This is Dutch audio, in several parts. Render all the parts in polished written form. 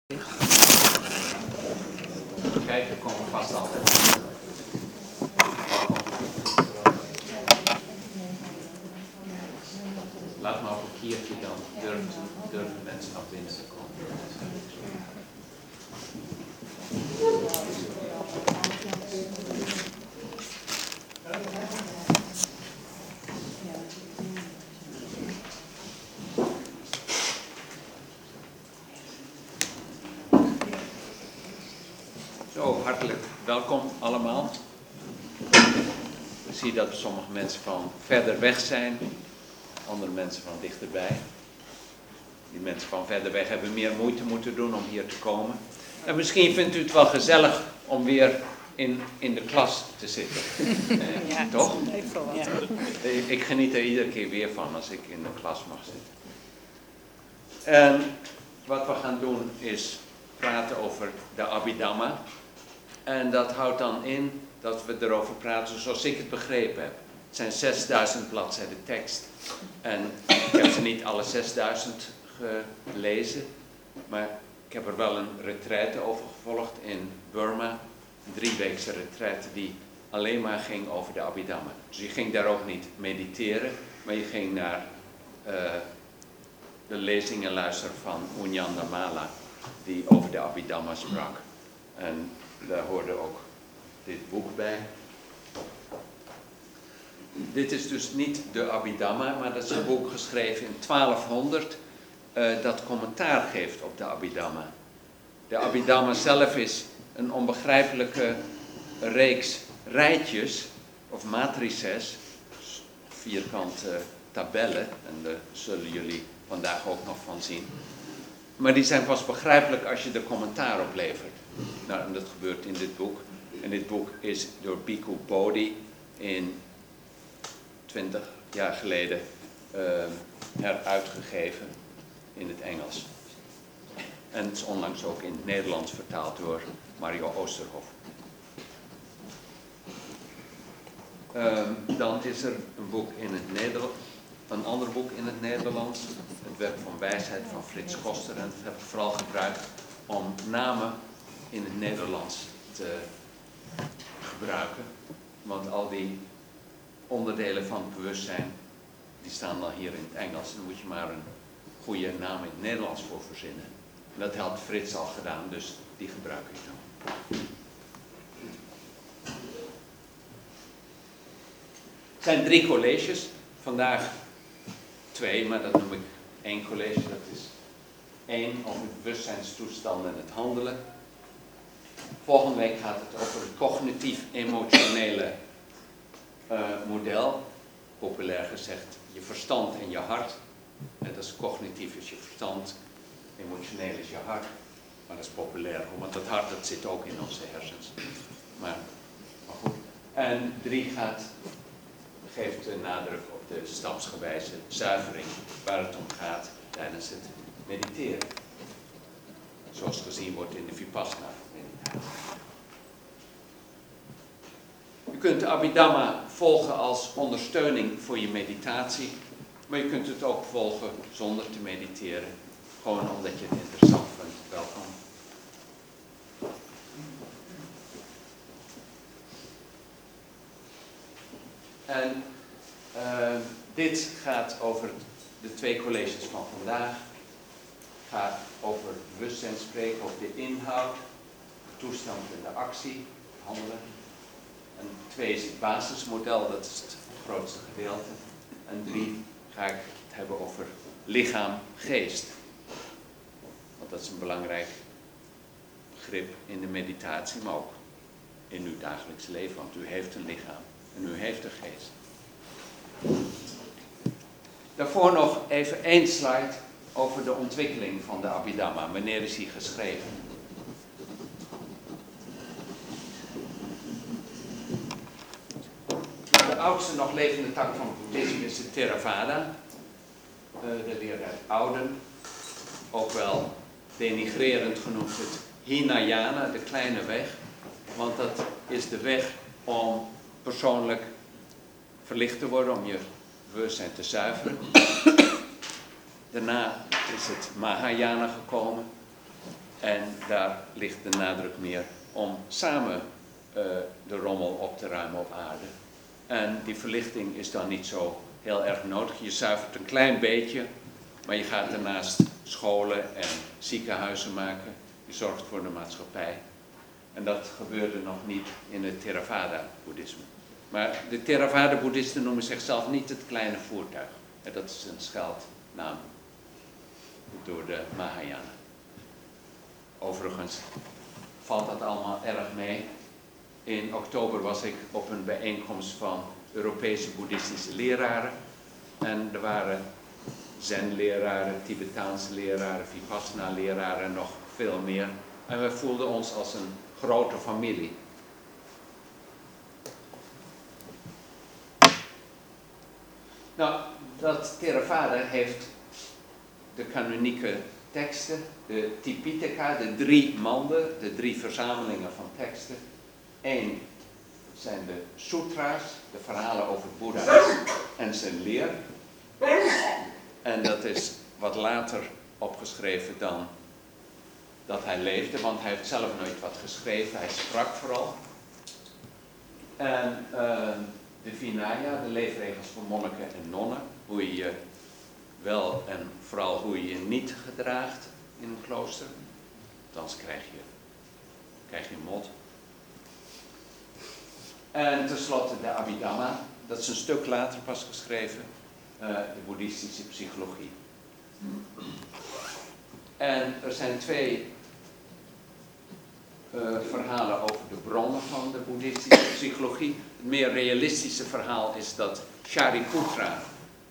Kijk, er komen vast altijd. Laat maar op een kiertje dan durven mensen naar binnen te komen. Zo, hartelijk welkom allemaal. Ik zie dat sommige mensen van verder weg zijn, andere mensen van dichterbij. Die mensen van verder weg hebben meer moeite moeten doen om hier te komen. En misschien vindt u het wel gezellig om weer in de klas te zitten. Ja, toch? Even wat. Ja. Ik geniet er iedere keer weer van als ik in de klas mag zitten. En wat we gaan doen is praten over de Abhidhamma. En dat houdt dan in dat we erover praten zoals ik het begrepen heb. Het zijn 6000 bladzijden tekst. En ik heb ze niet alle 6000 gelezen. Maar ik heb er wel een retraite over gevolgd in Burma. Een 3-weekse retraite die alleen maar ging over de Abhidhamma. Dus je ging daar ook niet mediteren. Maar je ging naar de lezingen luisteren van Unyandamala. Die over de Abhidhamma sprak. En daar hoorde ook dit boek bij. Dit is dus niet de Abhidhamma, maar dat is een boek geschreven in 1200 dat commentaar geeft op de Abhidhamma. De Abhidhamma zelf is een onbegrijpelijke reeks rijtjes of matrices, vierkante tabellen, en daar zullen jullie vandaag ook nog van zien. Maar die zijn pas begrijpelijk als je er commentaar op levert. Nou, en dat gebeurt in dit boek. En dit boek is door Bhikkhu Bodhi in 20 jaar geleden heruitgegeven in het Engels. En het is onlangs ook in het Nederlands vertaald door Mario Oosterhoff. Dan is er een boek in het Nederlands, een ander boek in het Nederlands. Het werk van wijsheid van Frits Koster. En dat heb ik vooral gebruikt om namen in het Nederlands te gebruiken. Want al die onderdelen van het bewustzijn, die staan dan hier in het Engels. Dan moet je maar een goede naam in het Nederlands voor verzinnen. En dat had Frits al gedaan, dus die gebruik ik dan. Het zijn 3 colleges. Vandaag 2, maar dat noem ik 1 college. Dat is 1 over de bewustzijnstoestand en het handelen. Volgende week gaat het over het cognitief-emotionele model. Populair gezegd, je verstand en je hart. En dat is cognitief is je verstand, emotioneel is je hart. Maar dat is populair, want dat hart dat zit ook in onze hersens. Maar goed. En 3 geeft de nadruk op de stapsgewijze zuivering waar het om gaat tijdens het mediteren. Zoals gezien wordt in de Vipassana-meditatie. Je kunt de Abhidhamma volgen als ondersteuning voor je meditatie, maar je kunt het ook volgen zonder te mediteren, gewoon omdat je het interessant vindt. Welkom. En dit gaat over de 2 colleges van vandaag. Gaat over bewustzijn spreken, over de inhoud, de toestand en de actie, handelen. En 2 is het basismodel, dat is het grootste gedeelte. En 3 ga ik het hebben over lichaam, geest. Want dat is een belangrijk begrip in de meditatie, maar ook in uw dagelijks leven. Want u heeft een lichaam en u heeft een geest. Daarvoor nog even 1 slide over de ontwikkeling van de Abhidhamma. Wanneer is hij geschreven? De oudste nog levende tak van het boeddhisme is de Theravada. De leer uit Ouden. Ook wel denigrerend genoemd het Hinayana, de kleine weg. Want dat is de weg om persoonlijk verlicht te worden, om je bewustzijn te zuiveren. Daarna is het Mahayana gekomen. En daar ligt de nadruk meer om samen de rommel op te ruimen op aarde. En die verlichting is dan niet zo heel erg nodig. Je zuivert een klein beetje, maar je gaat daarnaast scholen en ziekenhuizen maken. Je zorgt voor de maatschappij. En dat gebeurde nog niet in het Theravada-boeddhisme. Maar de Theravada-boeddhisten noemen zichzelf niet het kleine voertuig. En dat is een scheldnaam door de Mahayana. Overigens valt dat allemaal erg mee. In oktober was ik op een bijeenkomst van Europese boeddhistische leraren. En er waren Zen-leraren, Tibetaanse leraren, Vipassana-leraren en nog veel meer. En we voelden ons als een grote familie. Nou, dat Theravada heeft de kanonieke teksten, de Tipitaka, de 3 manden, de 3 verzamelingen van teksten. 1 zijn de sutra's, de verhalen over Boeddha en zijn leer. En dat is wat later opgeschreven dan dat hij leefde, want hij heeft zelf nooit wat geschreven, hij sprak vooral. En de Vinaya, de leefregels voor monniken en nonnen, hoe je je wel en vooral hoe je je niet gedraagt in een klooster. Anders krijg je mot. En tenslotte de Abhidhamma, dat is een stuk later pas geschreven, de boeddhistische psychologie. En er zijn 2 verhalen over de bronnen van de boeddhistische psychologie. Het meer realistische verhaal is dat Shariputra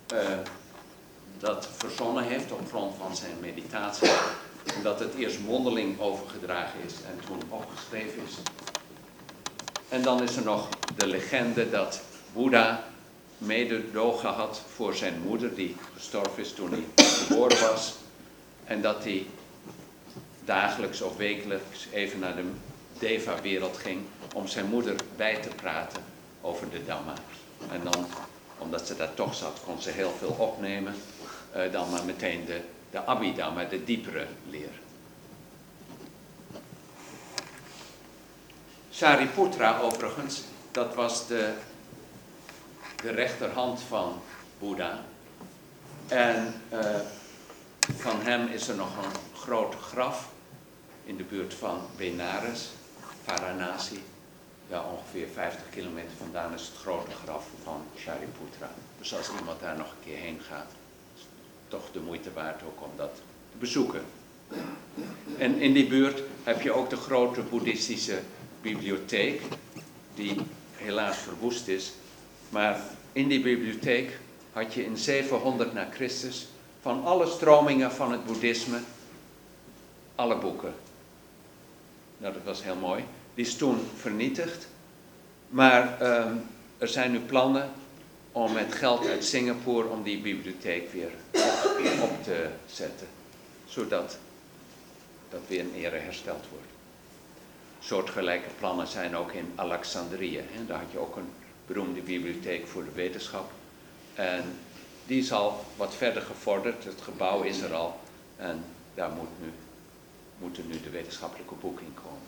dat verzonnen heeft op grond van zijn meditatie. En dat het eerst mondeling overgedragen is en toen opgeschreven is. En dan is er nog de legende dat Boeddha mededogen had voor zijn moeder, die gestorven is toen hij geboren was. En dat hij dagelijks of wekelijks even naar de Deva-wereld ging om zijn moeder bij te praten over de Dhamma. En dan, omdat ze daar toch zat, kon ze heel veel opnemen. Dan maar meteen de Abhidhamma, de diepere leer. Shariputra overigens, dat was de rechterhand van Boeddha. En van hem is er nog een groot graf in de buurt van Benares, Varanasi. Ja, ongeveer 50 kilometer vandaan is het grote graf van Shariputra. Dus als iemand daar nog een keer heen gaat, is het toch de moeite waard ook om dat te bezoeken. En in die buurt heb je ook de grote boeddhistische bibliotheek, die helaas verwoest is. Maar in die bibliotheek had je in 700 na Christus van alle stromingen van het boeddhisme alle boeken. Nou, dat was heel mooi. Die is toen vernietigd. Maar er zijn nu plannen om met geld uit Singapore om die bibliotheek weer op te zetten. Zodat dat weer in ere hersteld wordt. Soortgelijke plannen zijn ook in Alexandrië. Daar had je ook een beroemde bibliotheek voor de wetenschap. En die is al wat verder gevorderd. Het gebouw is er al. En daar moeten nu de wetenschappelijke boeken in komen.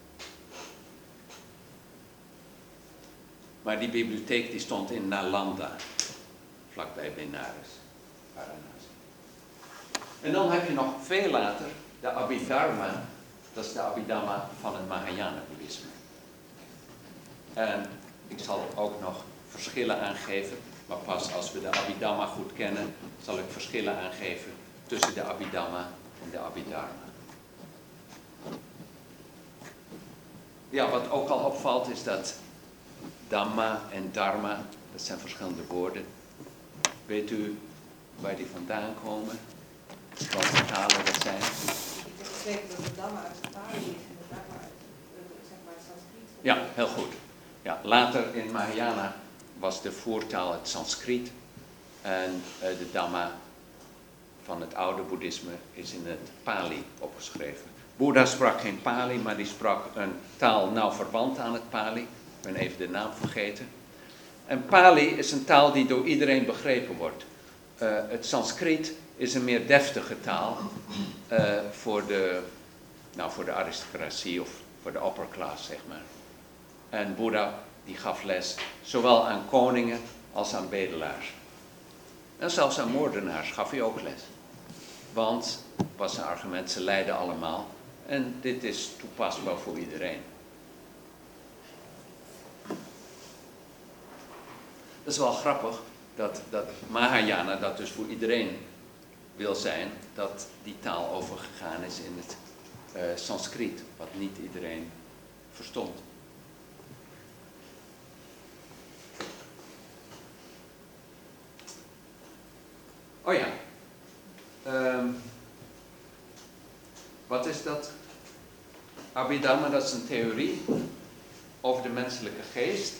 Maar die bibliotheek die stond in Nalanda, vlakbij Benares, Varanasi. En dan heb je nog veel later de Abhidharma, dat is de Abhidhamma van het Mahayana-boeddhisme. En ik zal ook nog verschillen aangeven, maar pas als we de Abhidhamma goed kennen, zal ik verschillen aangeven tussen de Abhidhamma en de Abhidharma. Ja, wat ook al opvalt is dat Dhamma en Dharma, dat zijn verschillende woorden. Weet u waar die vandaan komen? Welke talen dat zijn? Ik heb gezegd dat de Dhamma uit de Pali is en de Dharma uit zeg maar het Sanskriet. Ja, heel goed. Ja, later in Mahayana was de voertaal het Sanskriet. En de Dhamma van het oude boeddhisme is in het Pali opgeschreven. Boeddha sprak geen Pali, maar die sprak een taal nauw verwant aan het Pali. Ik ben even de naam vergeten. En Pali is een taal die door iedereen begrepen wordt. Het Sanskriet is een meer deftige taal voor de Nou, voor de aristocratie of voor de upper class, zeg maar. En Boeddha die gaf les zowel aan koningen als aan bedelaars. En zelfs aan moordenaars gaf hij ook les. Want, was zijn argument, ze lijden allemaal. En dit is toepasbaar voor iedereen. Dat is wel grappig dat Mahayana dat dus voor iedereen wil zijn, dat die taal overgegaan is in het Sanskriet, wat niet iedereen verstond. Oh ja. Wat is dat? Abhidhamma, dat is een theorie over de menselijke geest.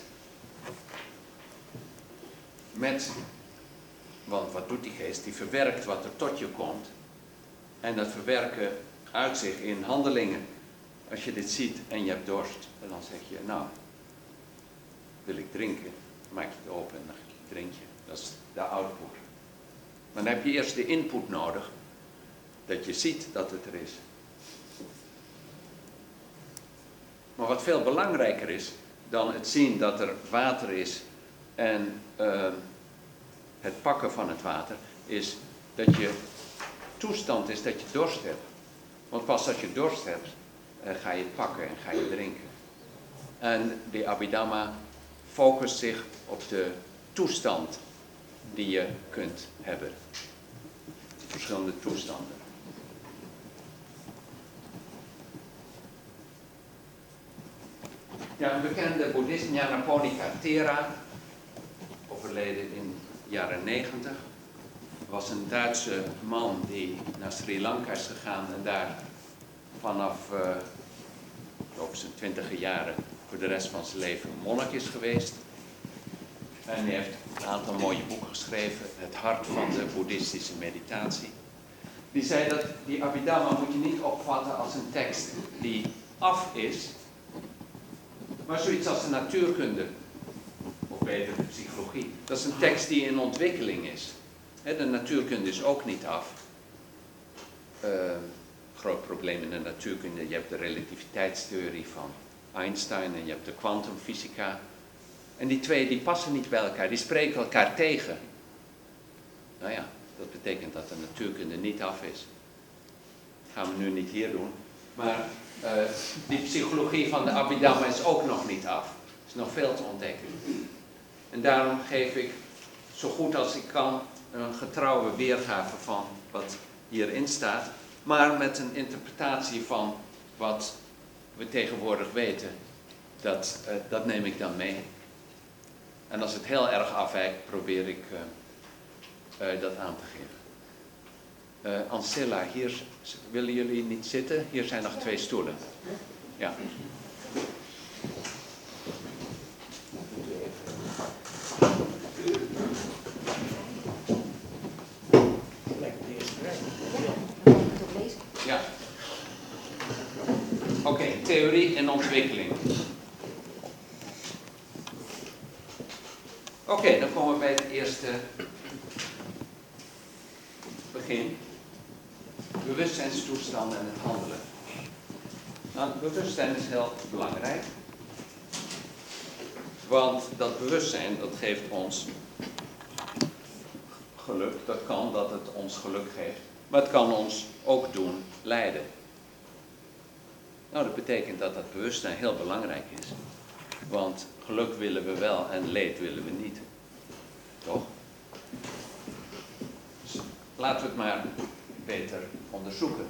Want wat doet die geest? Die verwerkt wat er tot je komt. En dat verwerken uit zich in handelingen. Als je dit ziet en je hebt dorst, en dan zeg je, nou, wil ik drinken? Dan maak je het open en dan drink je. Dat is de output. Maar dan heb je eerst de input nodig, dat je ziet dat het er is. Maar wat veel belangrijker is dan het zien dat er water is en het pakken van het water, is dat je toestand is dat je dorst hebt. Want pas als je dorst hebt, ga je het pakken en ga je drinken. En de Abhidhamma focust zich op de toestand die je kunt hebben. Verschillende toestanden. Ja, een bekende boeddhist, Nyanaponika Thera, overleden in de jaren 90, was een Duitse man die naar Sri Lanka is gegaan en daar vanaf op zijn 20e jaren voor de rest van zijn leven monnik is geweest. En hij heeft een aantal mooie boeken geschreven, Het hart van de boeddhistische meditatie. Die zei dat die Abhidhamma moet je niet opvatten als een tekst die af is, maar zoiets als de natuurkunde, of beter de psychologie. Dat is een tekst die in ontwikkeling is. De natuurkunde is ook niet af. Groot probleem in de natuurkunde, je hebt de relativiteitstheorie van Einstein en je hebt de kwantumfysica. En die twee die passen niet bij elkaar, die spreken elkaar tegen. Nou ja, dat betekent dat de natuurkunde niet af is. Dat gaan we nu niet hier doen. Maar die psychologie van de Abhidhamma is ook nog niet af. Er is nog veel te ontdekken. En daarom geef ik zo goed als ik kan een getrouwe weergave van wat hierin staat. Maar met een interpretatie van wat we tegenwoordig weten. Dat neem ik dan mee. En als het heel erg afwijkt, probeer ik dat aan te geven. Ancilla, hier willen jullie niet zitten? Hier zijn nog 2 stoelen. Ja. Ja. Oké, theorie en ontwikkeling. Oké, dan komen we bij het eerste begin. Bewustzijnstoestanden en het handelen. Nou, bewustzijn is heel belangrijk. Want dat bewustzijn, dat geeft ons geluk. Dat kan dat het ons geluk geeft. Maar het kan ons ook doen lijden. Nou, dat betekent dat dat bewustzijn heel belangrijk is. Want geluk willen we wel en leed willen we niet. Toch? Dus laten we het maar beter onderzoeken.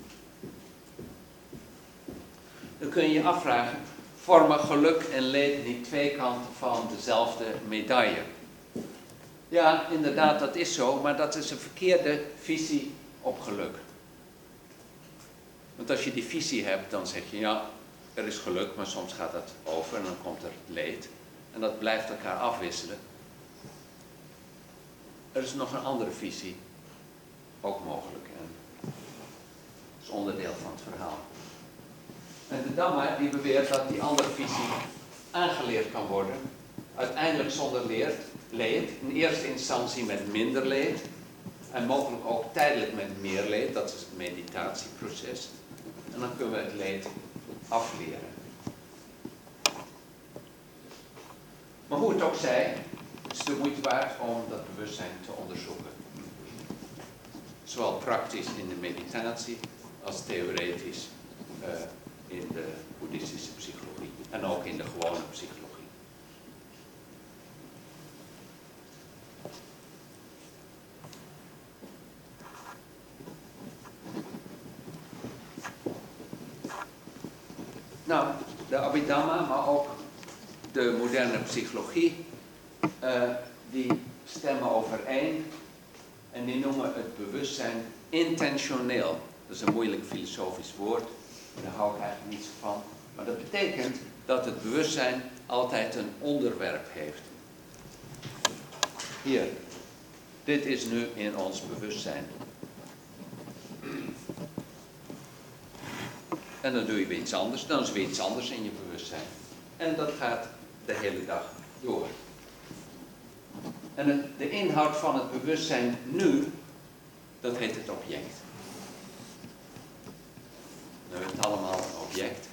Dan kun je je afvragen, vormen geluk en leed niet 2 kanten van dezelfde medaille? Ja, inderdaad, dat is zo, maar dat is een verkeerde visie op geluk. Want als je die visie hebt, dan zeg je, ja, er is geluk, maar soms gaat dat over en dan komt er leed. En dat blijft elkaar afwisselen. Er is nog een andere visie, ook mogelijk. En dat is onderdeel van het verhaal. En de Dhamma die beweert dat die andere visie aangeleerd kan worden. Uiteindelijk zonder leed, in eerste instantie met minder leed. En mogelijk ook tijdelijk met meer leed, dat is het meditatieproces. En dan kunnen we het leed afleren. Maar hoe het ook zij, het is de moeite waard om dat bewustzijn te onderzoeken. Zowel praktisch in de meditatie als theoretisch in de boeddhistische psychologie. En ook in de gewone psychologie. Nou, de Abhidhamma, maar ook de moderne psychologie, die stemmen overeen en die noemen het bewustzijn intentioneel. Dat is een moeilijk filosofisch woord, daar hou ik eigenlijk niet zo van. Maar dat betekent dat het bewustzijn altijd een onderwerp heeft. Hier, dit is nu in ons bewustzijn. En dan doe je weer iets anders, dan is weer iets anders in je bewustzijn. En dat gaat de hele dag door. En de inhoud van het bewustzijn nu, dat heet het object. We hebben het allemaal een object.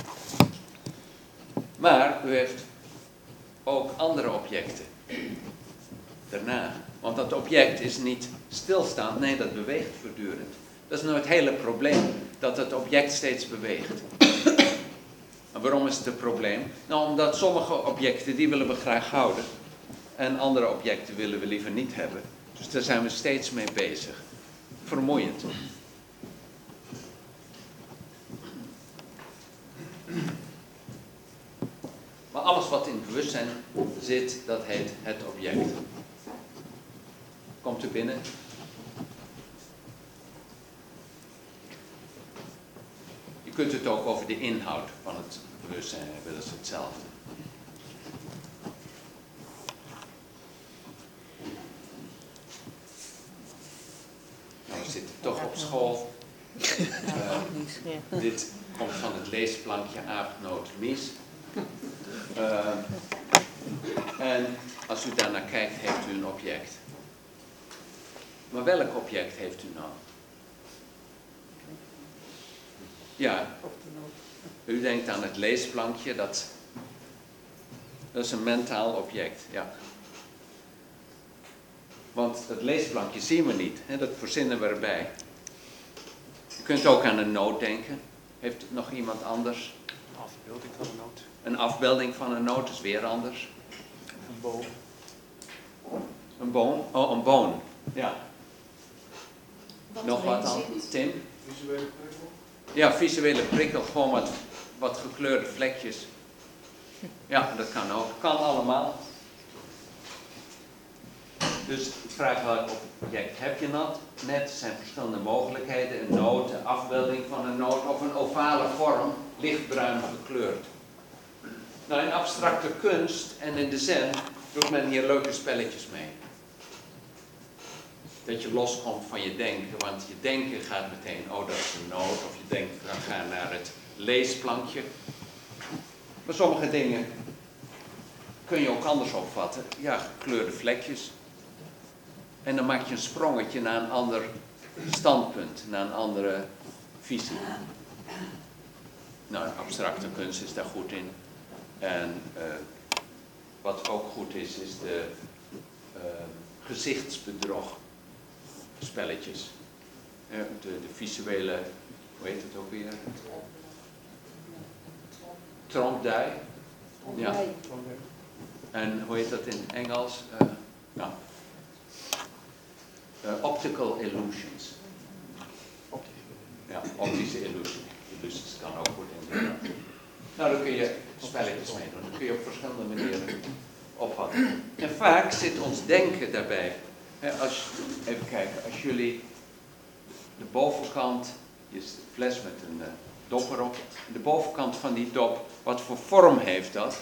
Maar u heeft ook andere objecten daarna. Want dat object is niet stilstaand, nee, dat beweegt voortdurend. Dat is nou het hele probleem, dat het object steeds beweegt. En waarom is het een probleem? Nou, omdat sommige objecten, die willen we graag houden. En andere objecten willen we liever niet hebben. Dus daar zijn we steeds mee bezig. Vermoeiend. Maar alles wat in het bewustzijn zit, dat heet het object. Komt u binnen? Je kunt het ook over de inhoud van het bewustzijn hebben, dat is hetzelfde. Nou, we zitten toch op school. Dit komt van het leesplankje Aap, Noot, Mies. En als u daarnaar kijkt, heeft u een object. Maar welk object heeft u nou? Ja, u denkt aan het leesplankje, dat is een mentaal object, ja. Want het leesplankje zien we niet, hè, dat verzinnen we erbij. U kunt ook aan een noot denken. Heeft nog iemand anders? Een afbeelding van een noot. Een afbeelding van een noot is weer anders. Een boom. Een boom? Oh, een boom. Ja. Wat Nog wat dan? erin zit. Tim? Visuele prikkel. Ja, visuele prikkel, gewoon wat gekleurde vlekjes. Ja, dat kan ook. Kan allemaal. Dus ik vraag welk object heb je dat? Net, er zijn verschillende mogelijkheden. Een noot, een afbeelding van een noot of een ovale vorm, lichtbruin gekleurd. Nou, in abstracte kunst en in de zen doet men hier leuke spelletjes mee. Dat je loskomt van je denken, want je denken gaat meteen, oh dat is een noot, of je denkt, we gaan naar het leesplankje. Maar sommige dingen kun je ook anders opvatten. Ja, gekleurde vlekjes. En dan maak je een sprongetje naar een ander standpunt, naar een andere visie. Nou, abstracte kunst is daar goed in. En wat ook goed is, is de gezichtsbedrog spelletjes. De visuele, hoe heet het ook weer? Trompe-l'œil. Ja. En hoe heet dat in Engels? Nou. Optical illusions. Ja, optische illusions. Illusions kan ook goed in. Nou, daar kun je spelletjes mee doen. Dat kun je op verschillende manieren opvatten. En vaak zit ons denken daarbij. Even kijken, als jullie de bovenkant, je fles met een dop erop, de bovenkant van die dop, wat voor vorm heeft dat?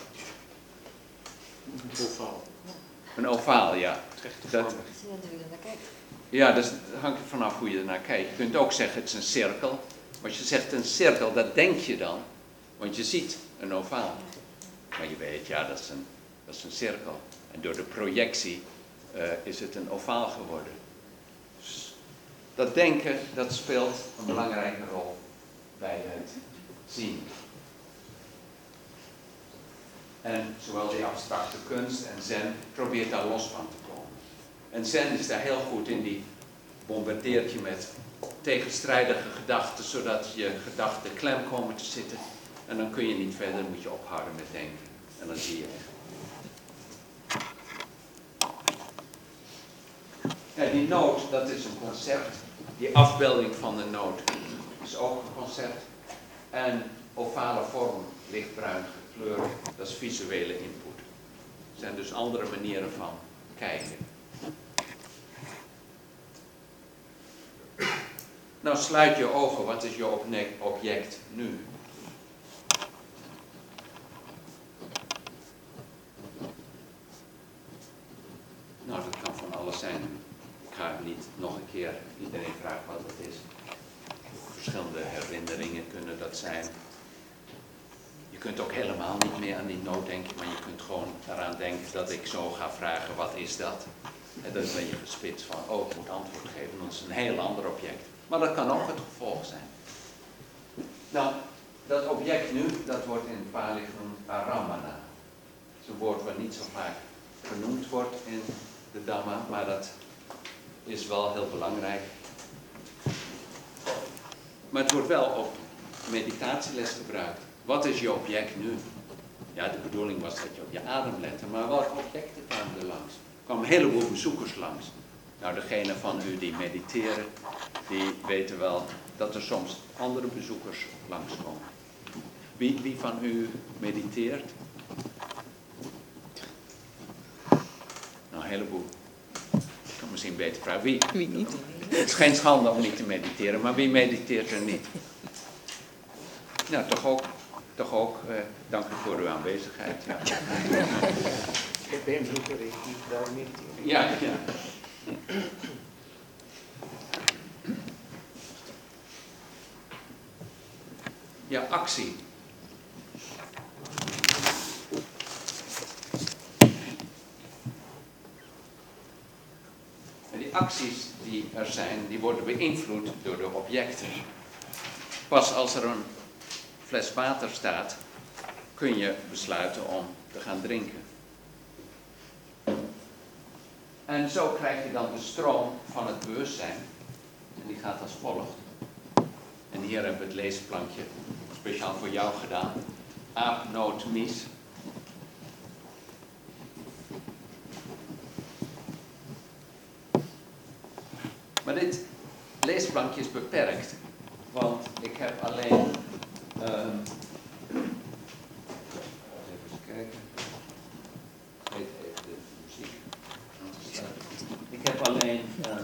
Een ovaal. Een ovaal, ja. Dat, ja, dus het hangt er vanaf hoe je ernaar kijkt. Je kunt ook zeggen het is een cirkel. Maar als je zegt een cirkel, dat denk je dan. Want je ziet een ovaal. Maar je weet, ja, dat is een cirkel. En door de projectie is het een ovaal geworden. Dus dat denken, dat speelt een belangrijke rol bij het zien. En zowel die abstracte kunst en zen probeert daar los van te komen. En zen is daar heel goed in, die bombardeert je met tegenstrijdige gedachten, zodat je gedachten klem komen te zitten. En dan kun je niet verder, dan moet je ophouden met denken. En dan zie je echt. Ja, die noot, dat is een concept. Die afbeelding van de noot is ook een concept. En ovale vorm, lichtbruin gekleurd, dat is visuele input. Er zijn dus andere manieren van kijken. Nou, sluit je ogen, wat is je object nu? Nou, dat kan van alles zijn. Ik ga niet nog een keer iedereen vragen wat het is. Verschillende herinneringen kunnen dat zijn. Je kunt ook helemaal niet meer aan die noot denken, maar je kunt gewoon eraan denken dat ik zo ga vragen, wat is dat? En dan ben je gespitst van, oh, ik moet antwoord geven, dat is een heel ander object. Maar dat kan ook het gevolg zijn. Nou, dat object nu, dat wordt in het Pali genoemd Aramana. Dat is een woord wat niet zo vaak genoemd wordt in de Dhamma, maar dat is wel heel belangrijk. Maar het wordt wel op meditatieles gebruikt. Wat is je object nu? Ja, de bedoeling was dat je op je adem lette, maar welke objecten kwamen er langs? Er kwamen een heleboel bezoekers langs. Nou, degene van u die mediteren, die weten wel dat er soms andere bezoekers langskomen. Wie van u mediteert? Nou, een heleboel. Ik kan misschien beter vragen. Wie niet? Het is geen schande om niet te mediteren, maar wie mediteert er niet? Nou, toch ook. Dank u voor uw aanwezigheid. Ja. Ik ben bezoeker, ik daar niet. Ja. Ja, actie. En die acties die er zijn, die worden beïnvloed door de objecten. Pas als er een fles water staat, kun je besluiten om te gaan drinken. En zo krijg je dan de stroom van het bewustzijn. En die gaat als volgt. En hier hebben we het leesplankje speciaal voor jou gedaan. Aap, noot, mies. Maar dit leesplankje is beperkt. Want ik heb alleen... even kijken. Even de muziek. Ik heb alleen...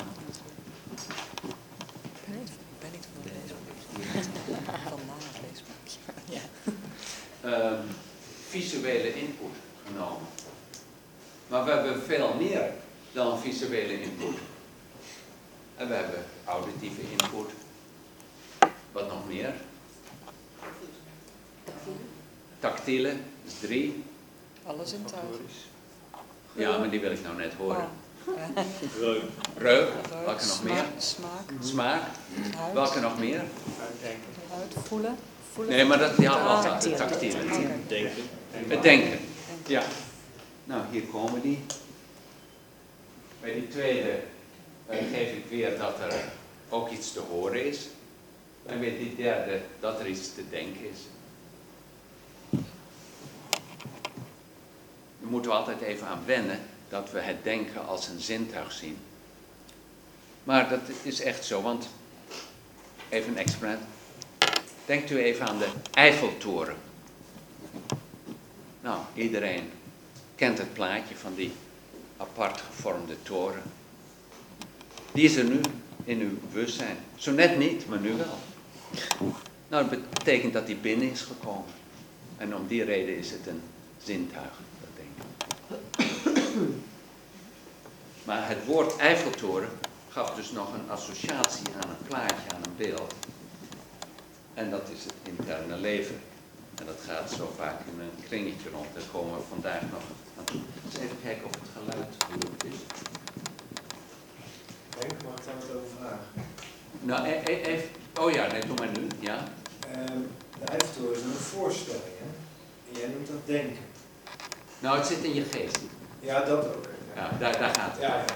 ben niet van deze. Van na het leesboekje. Ja. Visuele input genomen. Maar we hebben veel meer dan visuele input. En we hebben auditieve input. Wat nog meer? Tactiele, dat is 3. Alle zintuigen. Ja, maar die wil ik nou net horen. Oh. Reuk, welke nog meer? Smaak. Smaak, Huid. welke nog meer? Uitdenken. Huid, voelen. Nee, maar dat die hadden we al, de tactiele. Denken. Het denken. Ja. Nou, hier komen die. Bij die tweede geef ik weer dat er ook iets te horen is. En bij die derde dat er iets te denken is. We moeten altijd even aan wennen dat we het denken als een zintuig zien. Maar dat is echt zo, want even een experiment. Denkt u even aan de Eiffeltoren. Nou, iedereen kent het plaatje van die apart gevormde toren. Die is er nu in uw bewustzijn. Zo net niet, maar nu wel. Nou, dat betekent dat die binnen is gekomen. En om die reden is het een zintuig, dat denken. Maar het woord Eiffeltoren gaf dus nog een associatie aan een plaatje, aan een beeld. En dat is het interne leven. En dat gaat zo vaak in een kringetje rond. Daar komen we vandaag nog aan toe. Dus even kijken of het geluid goed is. Denk, mag ik daar wat over vragen? Nou, even... Oh ja, nee, doe maar nu. Ja. De Eiffeltoren is een voorstelling, hè? En jij noemt dat denken. Nou, het zit in je geest. Ja, dat ook. Ja, daar gaat het. Ja.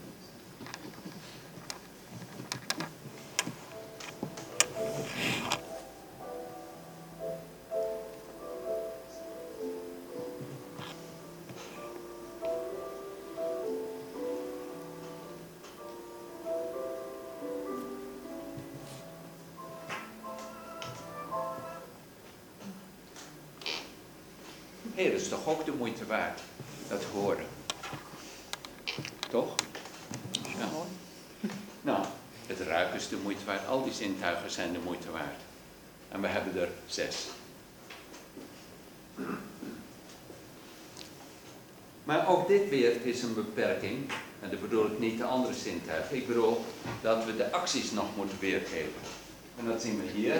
Hé, dat is toch ook de moeite waard, dat horen. Toch? Ja. Nou, het ruiken is de moeite waard. Al die zintuigen zijn de moeite waard. En we hebben er 6. Maar ook dit weer is een beperking. En dat bedoel ik niet de andere zintuigen. Ik bedoel dat we de acties nog moeten weergeven. En dat zien we hier.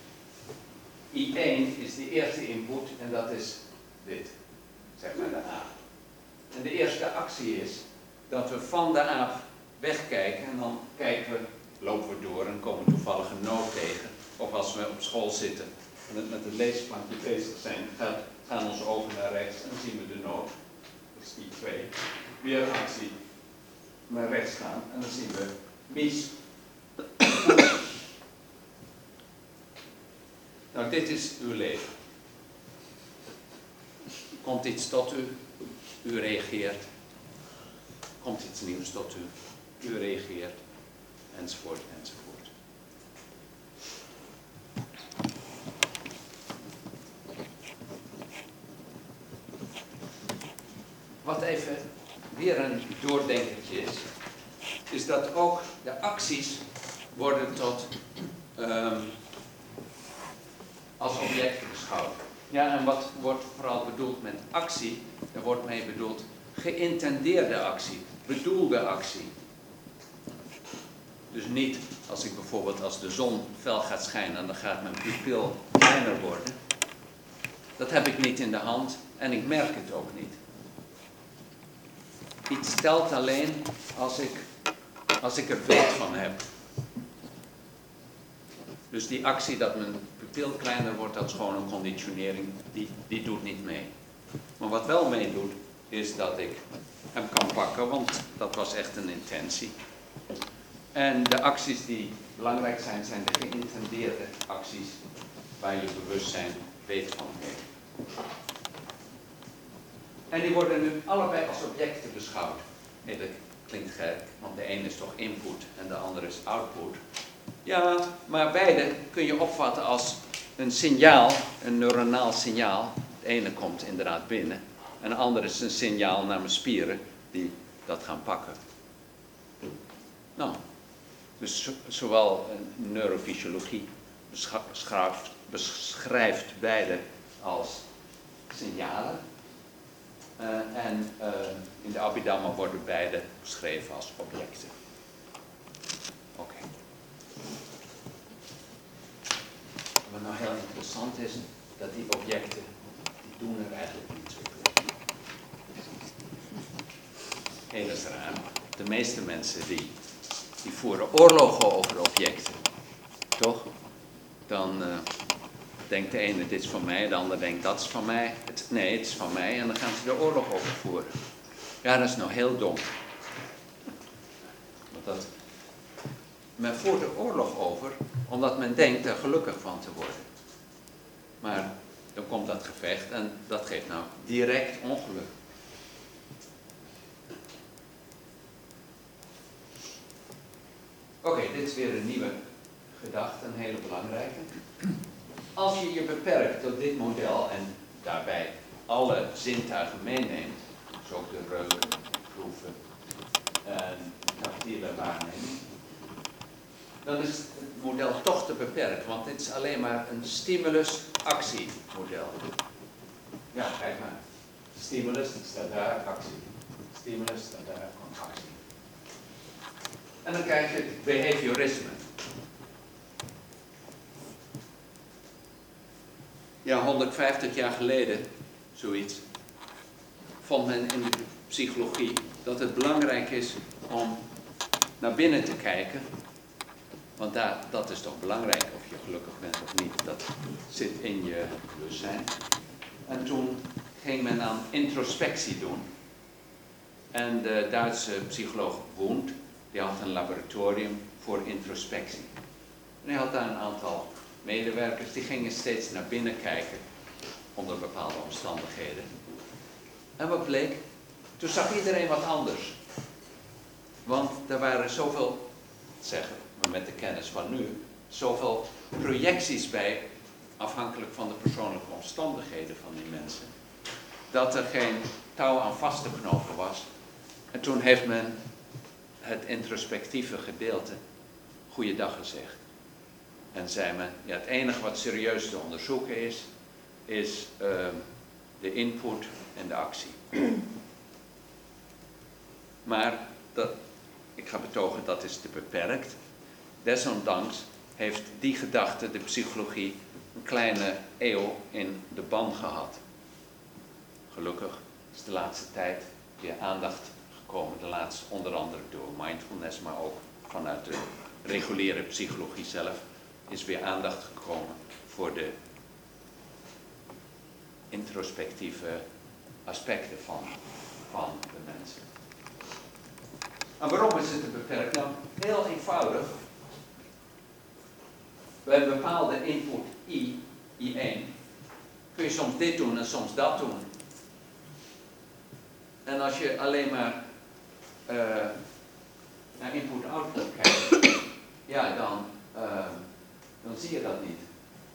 I1 is de eerste input en dat is dit. Zeg maar de aap. En de eerste actie is dat we van de aap wegkijken en dan kijken we, lopen we door en komen toevallig een noot tegen. Of als we op school zitten en met het leesplankje bezig zijn, gaan onze ogen naar rechts en dan zien we de noot. Dat is I2. Weer actie naar rechts gaan en dan zien we mies. Nou, dit is uw leven. Komt iets tot u, u reageert. Komt iets nieuws tot u, u reageert. Enzovoort, enzovoort. Wat even weer een doordenkertje is dat ook de acties worden tot als objecten beschouwd. Ja, en wat wordt vooral bedoeld met actie? Er wordt mee bedoeld geïntendeerde actie, bedoelde actie. Dus niet als ik bijvoorbeeld als de zon fel gaat schijnen, dan gaat mijn pupil kleiner worden. Dat heb ik niet in de hand en ik merk het ook niet. Iets telt alleen als ik er weet van heb. Dus die actie dat mijn pupil kleiner wordt, dat is gewoon een conditionering, die doet niet mee. Maar wat wel meedoet, is dat ik hem kan pakken, want dat was echt een intentie. En de acties die belangrijk zijn, zijn de geïntendeerde acties, waar je bewustzijn weet van heeft. En die worden nu allebei als objecten beschouwd. Nee, dat klinkt gek, want de ene is toch input en de andere is output. Ja, maar beide kun je opvatten als een signaal, een neuronaal signaal. Het ene komt inderdaad binnen en de andere is een signaal naar mijn spieren die dat gaan pakken. Nou, dus zowel neurofysiologie beschrijft beide als signalen. En in de Abhidhamma worden beide beschreven als objecten. Oké. Wat nou heel interessant is, dat die objecten, die doen er eigenlijk niet zoveel. Heel dat is raar. De meeste mensen die voeren oorlogen over objecten. Toch? Dan denkt de ene dit is van mij, de ander denkt dat is van mij. Nee, het is van mij en dan gaan ze de oorlog over voeren. Ja, dat is nou heel dom. Want men voert de oorlog over omdat men denkt er gelukkig van te worden. Maar dan komt dat gevecht en dat geeft nou direct ongeluk. Oké, dit is weer een nieuwe gedachte, een hele belangrijke. Als je je beperkt tot dit model en daarbij alle zintuigen meeneemt, dus ook de reuk, proeven en tactiele waarneming, dan is het model toch te beperkt, want dit is alleen maar een stimulus-actie-model. Ja, kijk maar. Stimulus staat daar, actie. Stimulus staat daar, actie. En dan krijg je het behaviorisme. Ja, 150 jaar geleden, zoiets, vond men in de psychologie dat het belangrijk is om naar binnen te kijken. Want dat is toch belangrijk, of je gelukkig bent of niet, dat zit in je bewustzijn. En toen ging men aan introspectie doen. En de Duitse psycholoog Wundt, die had een laboratorium voor introspectie. En hij had daar een aantal medewerkers, die gingen steeds naar binnen kijken, onder bepaalde omstandigheden. En wat bleek? Toen zag iedereen wat anders. Want er waren zoveel, zeggen we met de kennis van nu, zoveel projecties bij, afhankelijk van de persoonlijke omstandigheden van die mensen, dat er geen touw aan vast te knopen was. En toen heeft men het introspectieve gedeelte goeiedag gezegd. En zei men, ja, het enige wat serieus te onderzoeken is de input en de actie. Maar ik ga betogen, dat is te beperkt. Desondanks heeft die gedachte, de psychologie, een kleine eeuw in de ban gehad. Gelukkig is de laatste tijd weer aandacht gekomen, onder andere door mindfulness, maar ook vanuit de reguliere psychologie zelf, is weer aandacht gekomen voor de introspectieve aspecten van de mensen. En waarom is het te beperkt? Nou, heel eenvoudig. Bij een bepaalde input I1, kun je soms dit doen en soms dat doen. En als je alleen maar naar input-output kijkt, ja, dan zie je dat niet.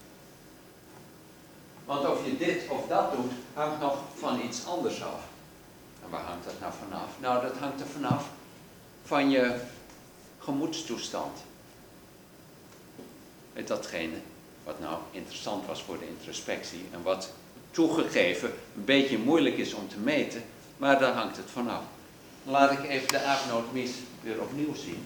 Want of je dit of dat doet, hangt nog van iets anders af. En waar hangt dat nou vanaf? Nou, dat hangt er vanaf van je gemoedstoestand. Met datgene wat nou interessant was voor de introspectie en wat toegegeven een beetje moeilijk is om te meten, maar daar hangt het vanaf. Laat ik even de aapnootmies weer opnieuw zien.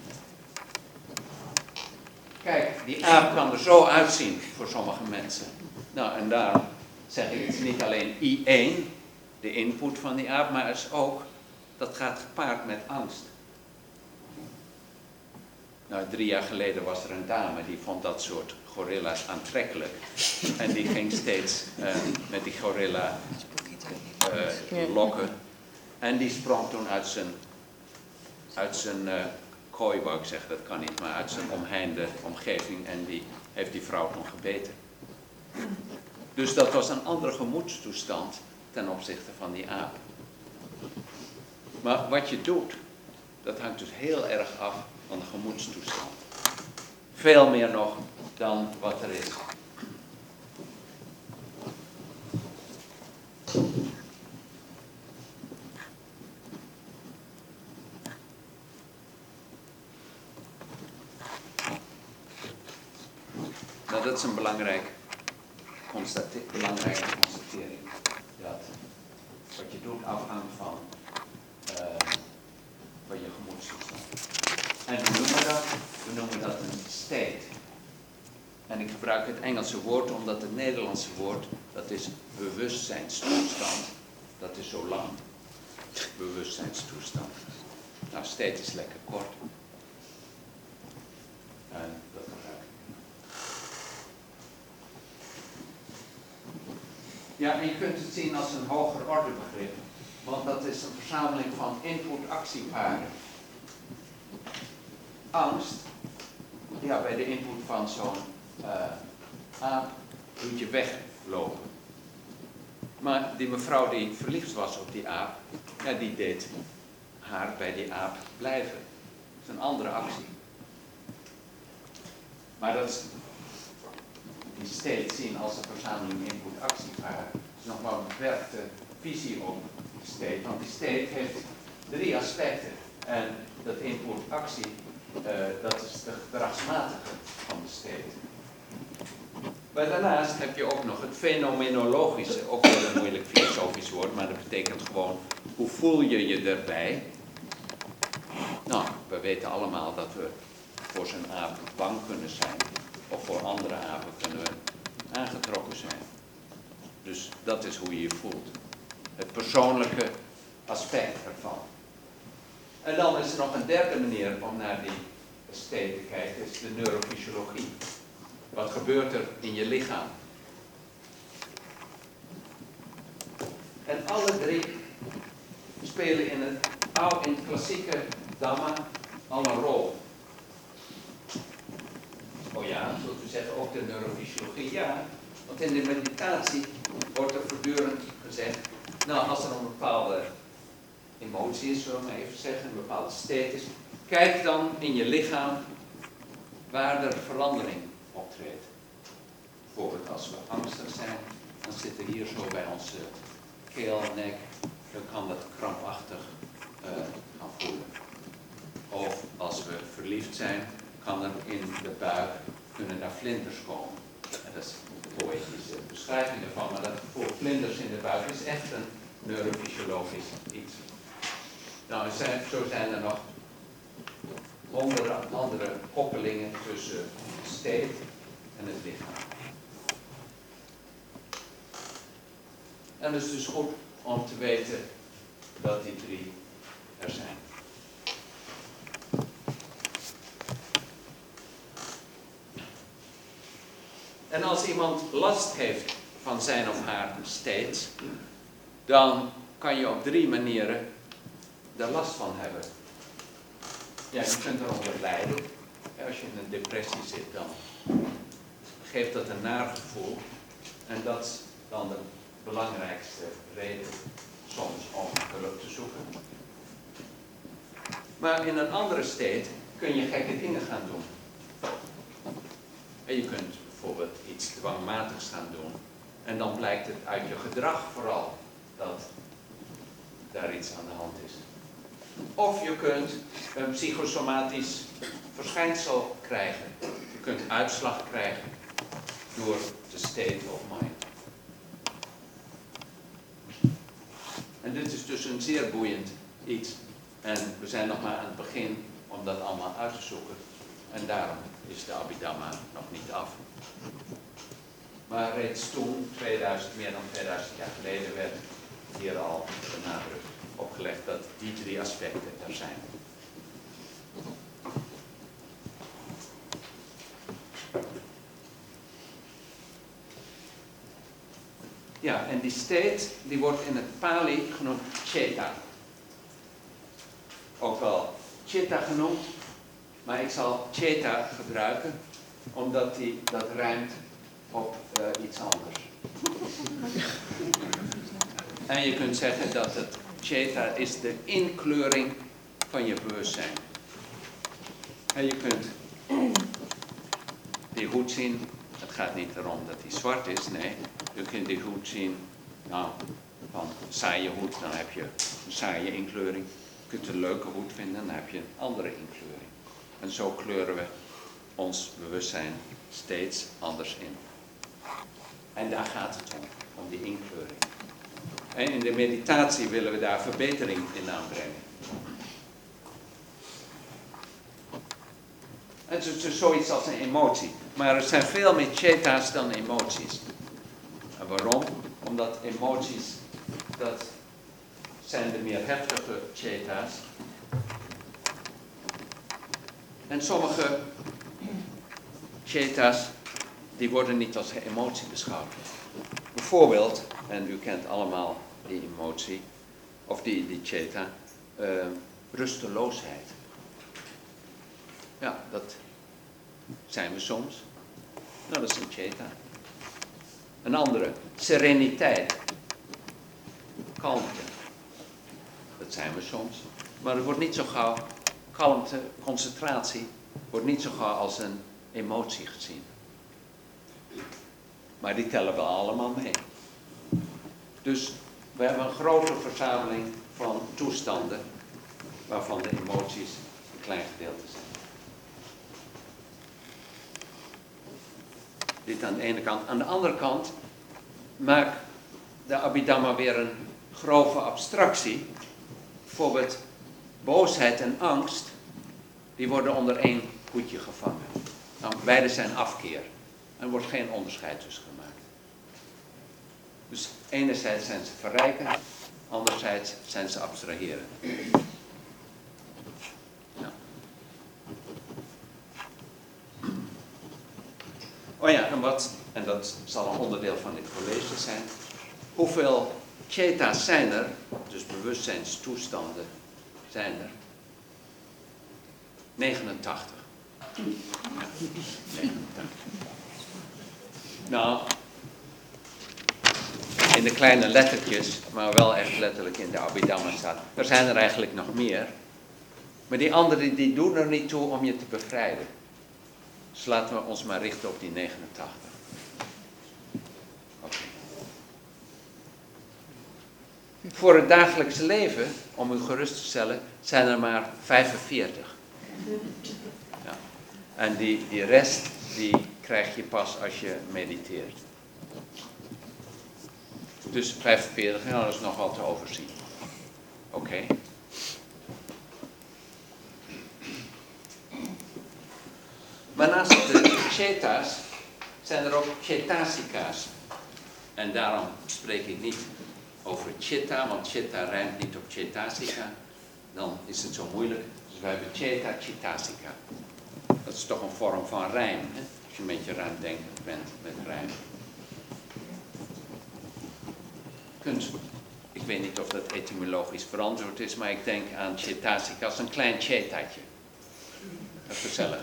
Kijk, die aap kan er zo uitzien voor sommige mensen. Nou, en daarom zeg ik, het is niet alleen I1, de input van die aap, maar het is ook, dat gaat gepaard met angst. Nou, 3 jaar geleden was er een dame die vond dat soort gorilla's aantrekkelijk. En die ging steeds met die gorilla lokken. En die sprong toen uit zijn kooi, wou ik zeggen, dat kan niet, maar uit zijn omheinde omgeving. En die heeft die vrouw toen gebeten. Dus dat was een andere gemoedstoestand ten opzichte van die aap. Maar wat je doet, dat hangt dus heel erg af van de gemoedstoestand. Veel meer nog dan wat er is. Nou, dat is een belangrijke constatering. Dat wat je doet afhangt van je gemoedstoestand. En hoe noemen we dat? We noemen dat een state. En ik gebruik het Engelse woord omdat het Nederlandse woord, dat is bewustzijnstoestand. Dat is zo lang. Bewustzijnstoestand. Nou, state is lekker kort. En dat gebruik ik. Ja, en je kunt het zien als een hoger orde begrip. Want dat is een verzameling van input-actieparen. Angst, ja, bij de input van zo'n aap doet je weglopen. Maar die mevrouw die verliefd was op die aap, ja, die deed haar bij die aap blijven. Dat is een andere actie. Maar dat is die state zien als een verzameling input-actieparen. Dat is nog wel een beperkte visie op state, want die state heeft 3 aspecten. En dat input-actie, dat is de gedragsmatige van de state. Maar daarnaast heb je ook nog het fenomenologische, ook wel een moeilijk filosofisch woord, maar dat betekent gewoon, hoe voel je je erbij? Nou, we weten allemaal dat we voor zo'n aap bang kunnen zijn, of voor andere apen kunnen we aangetrokken zijn. Dus dat is hoe je je voelt. Het persoonlijke aspect ervan. En dan is er nog een derde manier om naar die state te kijken, is de neurofysiologie. Wat gebeurt er in je lichaam? En alle drie spelen in het klassieke Dhamma al een rol. Oh ja, zult u zeggen, ook de neurofysiologie? Ja, want in de meditatie wordt er voortdurend gezegd, nou, als er een bepaalde emotie is, zullen we maar even zeggen, een bepaalde state is, kijk dan in je lichaam waar er verandering optreedt. Bijvoorbeeld als we angstig zijn, dan zit er hier zo bij onze keel, nek, dan kan dat krampachtig gaan voelen. Of als we verliefd zijn, kan er in de buik, kunnen daar vlinders komen. En dat is een poëtische beschrijving ervan, maar dat gevoel vlinders in de buik is echt een neurofysiologisch iets. Nou, zo zijn er nog honderden andere koppelingen tussen state en het lichaam. En het is dus goed om te weten dat die drie er zijn. En als iemand last heeft van zijn of haar states, dan kan je op 3 manieren daar last van hebben. Ja, je kunt eronder lijden. Als je in een depressie zit, dan geeft dat een naar gevoel. En dat is dan de belangrijkste reden soms om hulp te zoeken. Maar in een andere state kun je gekke dingen gaan doen. En je kunt bijvoorbeeld iets dwangmatigs gaan doen. En dan blijkt het uit je gedrag vooral dat daar iets aan de hand is. Of je kunt een psychosomatisch verschijnsel krijgen. Je kunt uitslag krijgen door de state of mind. En dit is dus een zeer boeiend iets. En we zijn nog maar aan het begin om dat allemaal uit te zoeken. En daarom is de Abhidhamma nog niet af. Maar reeds toen, meer dan 2000 jaar geleden, werd hier al de nadruk opgelegd dat die 3 aspecten er zijn. Ja, en die state, die wordt in het Pali genoemd Citta. Ook wel Chitta genoemd, maar ik zal Citta gebruiken, omdat dat rijmt op iets anders. En je kunt zeggen dat het Citta is de inkleuring van je bewustzijn. En je kunt die hoed zien. Het gaat niet erom dat die zwart is, nee. Je kunt die hoed zien, nou, van saaie hoed, dan heb je een saaie inkleuring. Je kunt een leuke hoed vinden, dan heb je een andere inkleuring. En zo kleuren we ons bewustzijn steeds anders in. En daar gaat het om die inkleuring. En in de meditatie willen we daar verbetering in aanbrengen. Het is dus zoiets als een emotie. Maar er zijn veel meer ceta's dan emoties. En waarom? Omdat emoties, dat zijn de meer heftige ceta's. En sommige ceta's, die worden niet als emotie beschouwd. Bijvoorbeeld, en u kent allemaal die emotie, of die ceta, rusteloosheid. Ja, dat zijn we soms. Nou, dat is een ceta. Een andere, sereniteit. Kalmte. Dat zijn we soms. Maar het wordt niet zo gauw, kalmte, concentratie, wordt niet zo gauw als een emotie gezien. Maar die tellen we allemaal mee. Dus we hebben een grote verzameling van toestanden, waarvan de emoties een klein gedeelte zijn. Dit aan de ene kant. Aan de andere kant maakt de Abhidhamma weer een grove abstractie. Bijvoorbeeld boosheid en angst, die worden onder één hoedje gevangen. Nou, beide zijn afkeer. Er wordt geen onderscheid tussen gemaakt. Dus enerzijds zijn ze verrijken, anderzijds zijn ze abstraheren. Ja. Oh ja. En dat zal een onderdeel van dit college zijn. Hoeveel cheta's zijn er, dus bewustzijnstoestanden, zijn er? 89. Ja, 89. Nou, in de kleine lettertjes, maar wel echt letterlijk in de Abhidhamma staat. Er zijn er eigenlijk nog meer. Maar die anderen die doen er niet toe om je te bevrijden. Dus laten we ons maar richten op die 89. Oké. Voor het dagelijkse leven, om u gerust te stellen, zijn er maar 45. Ja. En die rest, die krijg je pas als je mediteert. Dus 45, nou, dat is nog wel te overzien. Oké. Maar naast de cheta's zijn er ook chetasika's. En daarom spreek ik niet over chitta, want chitta rijmt niet op chetasika. Dan is het zo moeilijk. Dus we hebben cheta, chetasika. Dat is toch een vorm van rijm, hè? Als je een beetje ruimdenkend bent met rijm. Ik weet niet of dat etymologisch verantwoord is, maar ik denk aan chetasika als een klein chetaatje. Dat is gezellig.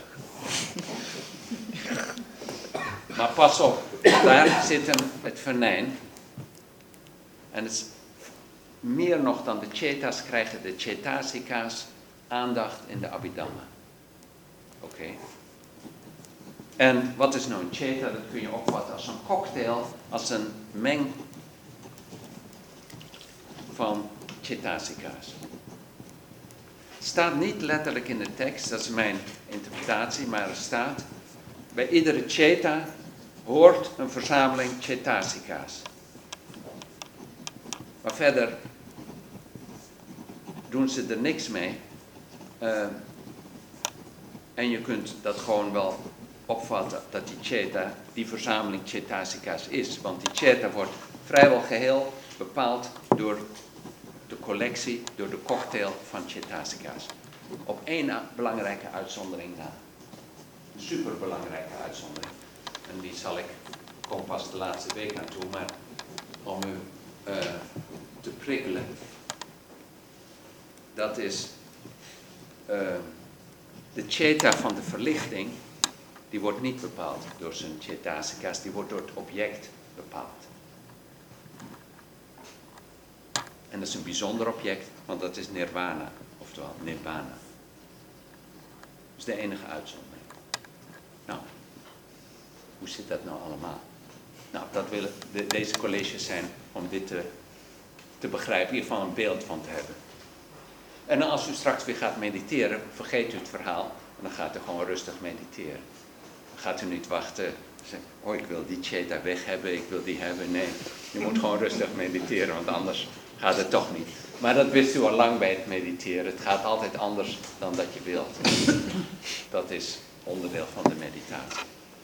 Maar pas op, daar zit hem het venijn. En het is meer nog dan de cheta's krijgen de chetasika's aandacht in de Abhidhamma. Oké. En wat is nou een cheta? Dat kun je opvatten als een cocktail, als een meng van chetasika's. Het staat niet letterlijk in de tekst, dat is mijn interpretatie, maar er staat: bij iedere cheta hoort een verzameling chetasika's. Maar verder doen ze er niks mee. En je kunt dat gewoon wel opvatten dat die cheta, die verzameling chetasika's is. Want die cheta wordt vrijwel geheel bepaald door de collectie, door de cocktail van chetasika's. Op één belangrijke uitzondering na. Een superbelangrijke uitzondering. En die kom pas de laatste week naartoe, maar om u te prikkelen. Dat is de cheta van de verlichting, die wordt niet bepaald door zijn chetasika's, die wordt door het object bepaald. En dat is een bijzonder object, want dat is nirvana, oftewel nibbana. Dat is de enige uitzondering. Nou, hoe zit dat nou allemaal? Nou, dat willen deze colleges zijn om dit te begrijpen, in ieder geval een beeld van te hebben. En als u straks weer gaat mediteren, vergeet u het verhaal en dan gaat u gewoon rustig mediteren. Dan gaat u niet wachten, zeggen, oh ik wil die cheta weg hebben, ik wil die hebben. Nee, je moet gewoon rustig mediteren, want anders gaat het toch niet. Maar dat wist u al lang bij het mediteren. Het gaat altijd anders dan dat je wilt. Dat is onderdeel van de meditatie.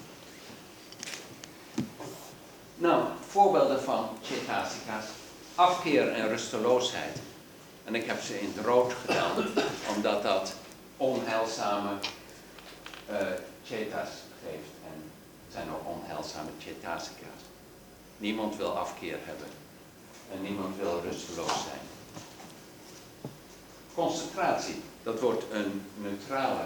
Nou, voorbeelden van chetasika's. Afkeer en rusteloosheid. En ik heb ze in het rood gedaan, omdat dat onheilzame chetas geeft. En het zijn ook onheilzame chetasika's. Niemand wil afkeer hebben. En niemand wil rusteloos zijn. Concentratie, dat wordt een neutrale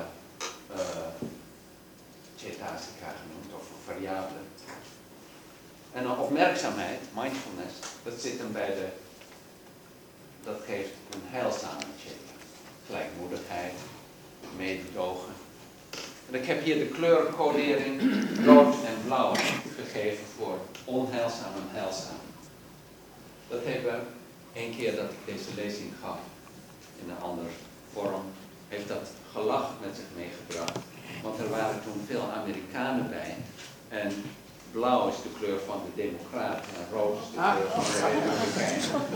chetasika genoemd, of een variabele. En dan opmerkzaamheid, mindfulness, dat zit hem dat geeft een heilzame cheta. Gelijkmoedigheid, mededogen. En ik heb hier de kleurcodering rood en blauw gegeven voor onheilzaam en heilzaam. Dat hebben één keer dat ik deze lezing gaf in een andere vorm, heeft dat gelach met zich meegebracht. Want er waren toen veel Amerikanen bij. En blauw is de kleur van de Democraten en rood is de kleur van de Republikeinen.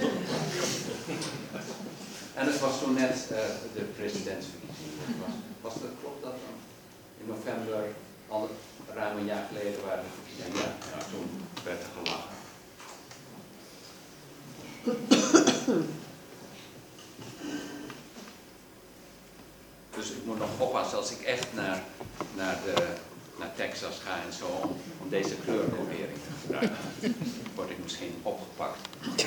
En het was toen net de presidentsverkiezingen. Klopt dat dan? In november, al ruim een jaar geleden waren de verkiezingen. Ja, toen werd er gelachen. Dus ik moet nog oppassen als ik echt naar Texas ga en zo om deze kleurcodering te gebruiken. Word ik misschien opgepakt.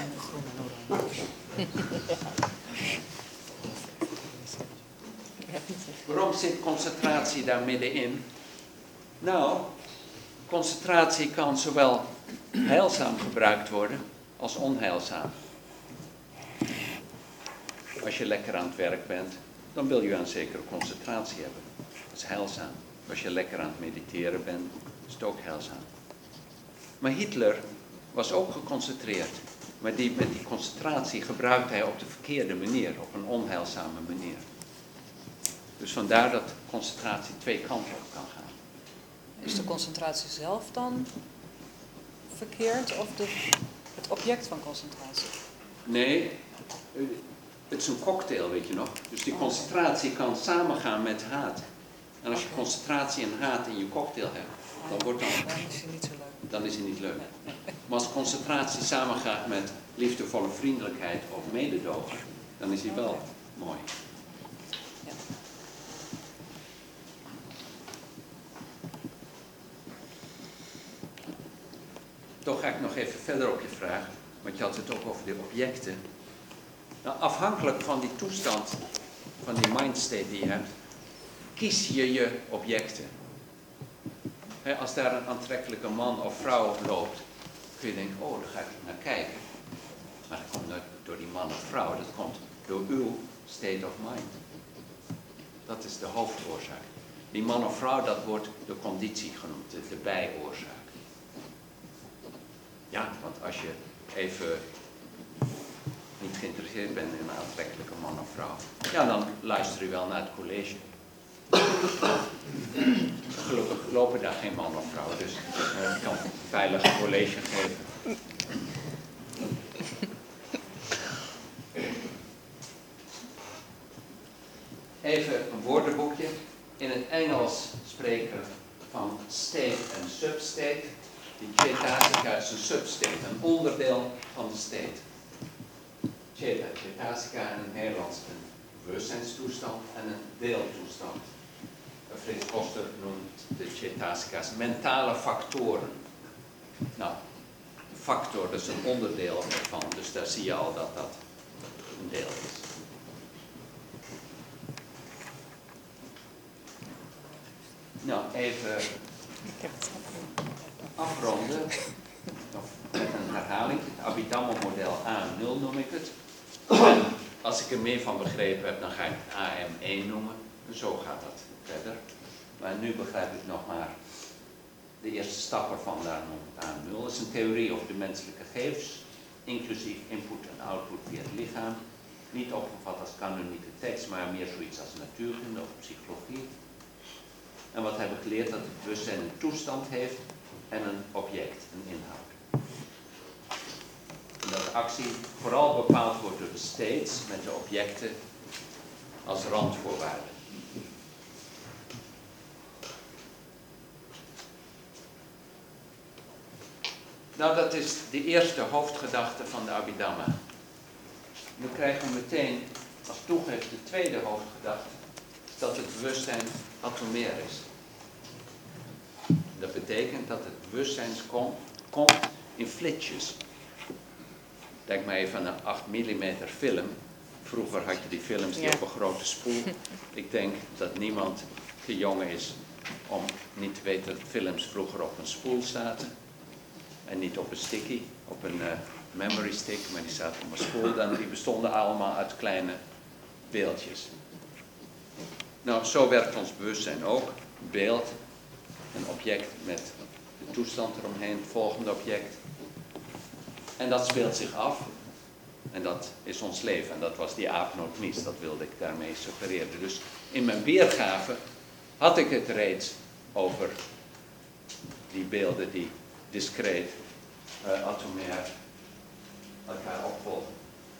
Waarom zit concentratie daar middenin? Nou, concentratie kan zowel heilzaam gebruikt worden als onheilzaam. Als je lekker aan het werk bent, dan wil je een zekere concentratie hebben. Dat is heilzaam. Als je lekker aan het mediteren bent, is het ook heilzaam. Maar Hitler was ook geconcentreerd. Maar met die concentratie gebruikte hij op de verkeerde manier, op een onheilzame manier. Dus vandaar dat concentratie twee kanten op kan gaan. Is de concentratie zelf dan verkeerd of het object van concentratie? Nee, het is een cocktail, weet je nog. Dus die concentratie kan samengaan met haat. En als je concentratie en haat in je cocktail hebt, dan Dan is hij niet zo leuk. dan is het niet leuk. Maar als concentratie samengaat met liefdevolle vriendelijkheid of mededogen, dan is hij wel mooi. Ja. Toch ga ik nog even verder op je vraag, want je had het ook over de objecten. Nou, afhankelijk van die toestand, van die mindstate die je hebt, kies je je objecten. Als daar een aantrekkelijke man of vrouw loopt, kun je denken, oh, daar ga ik naar kijken. Maar dat komt niet door die man of vrouw, dat komt door uw state of mind. Dat is de hoofdoorzaak. Die man of vrouw, dat wordt de conditie genoemd, de bijoorzaak. Ja, want als je even niet geïnteresseerd bent in een aantrekkelijke man of vrouw, ja, dan luister je wel naar het college. Gelukkig lopen daar geen man of vrouw, dus ik kan veilig een college geven. Even een woordenboekje. In het Engels spreken van state en substate. Die Cetasika is een substate, een onderdeel van de state. Cetasika in het Nederlands een bewustzijnstoestand en een deeltoestand. Frits Koster noemt de Cetasika's mentale factoren. Nou, een factor, dat is een onderdeel ervan, dus daar zie je al dat dat een deel is. Nou, even afronden, of met een herhaling. Het Abhidhamma-model AM0 noem ik het. En als ik er meer van begrepen heb, dan ga ik het AM1 noemen. En zo gaat dat verder. Maar nu begrijp ik nog maar de eerste stap ervan, daar noem ik het AM0. Dat is een theorie over de menselijke gegevens, inclusief input en output via het lichaam. Niet opgevat als kanonieke tekst, maar meer zoiets als natuurkunde of psychologie. En wat hebben we geleerd? Dat het bewustzijn een toestand heeft en een object, een inhoud. En dat de actie vooral bepaald wordt door de states met de objecten als randvoorwaarden. Nou, dat is de eerste hoofdgedachte van de Abhidhamma. Nu krijgen we meteen als toegift de tweede hoofdgedachte, dat het bewustzijn atomair is. Dat betekent dat het bewustzijn komt in flitsjes. Denk maar even aan een 8 mm film. Vroeger had je die films die op een grote spoel. Ik denk dat niemand te jong is om niet te weten dat films vroeger op een spoel zaten. En niet op een sticky, op een memory stick, maar die zaten op een spoel. Die bestonden allemaal uit kleine beeldjes. Nou, zo werkt ons bewustzijn ook. Een beeld, een object met de toestand eromheen, het volgende object. En dat speelt zich af. En dat is ons leven. En dat was die aapnoot-mies, dat wilde ik daarmee suggereren. Dus in mijn weergave had ik het reeds over die beelden die discreet, atomair elkaar opvolgen.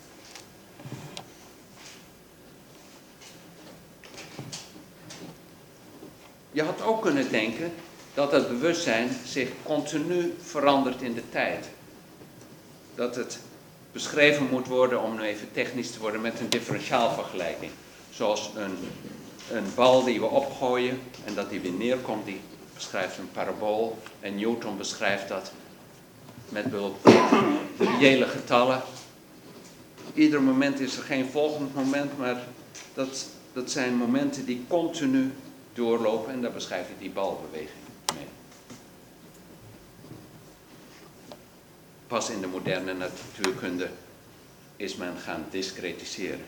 Je had ook kunnen denken dat het bewustzijn zich continu verandert in de tijd. Dat het beschreven moet worden, om nu even technisch te worden, met een differentiaalvergelijking. Zoals een bal die we opgooien en dat die weer neerkomt, die beschrijft een parabool en Newton beschrijft dat met behulp van reële getallen. Ieder moment is er geen volgend moment, maar dat zijn momenten die continu doorlopen en daar beschrijf je die balbeweging mee. Pas in de moderne natuurkunde is men gaan discretiseren.